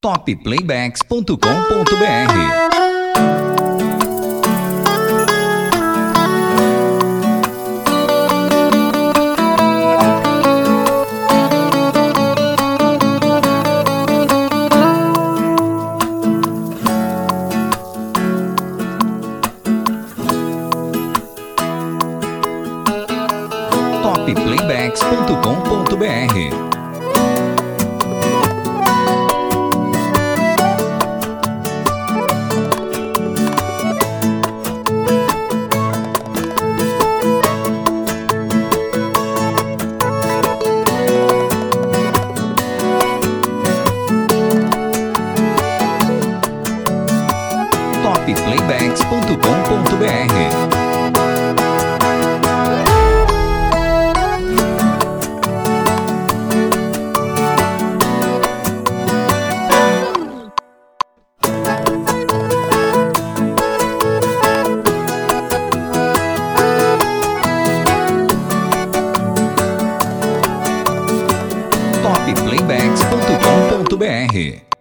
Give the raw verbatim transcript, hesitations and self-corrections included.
top playbacks ponto com ponto br. top playbacks ponto com ponto br. top playbacks ponto com ponto br. top playbacks ponto com ponto br.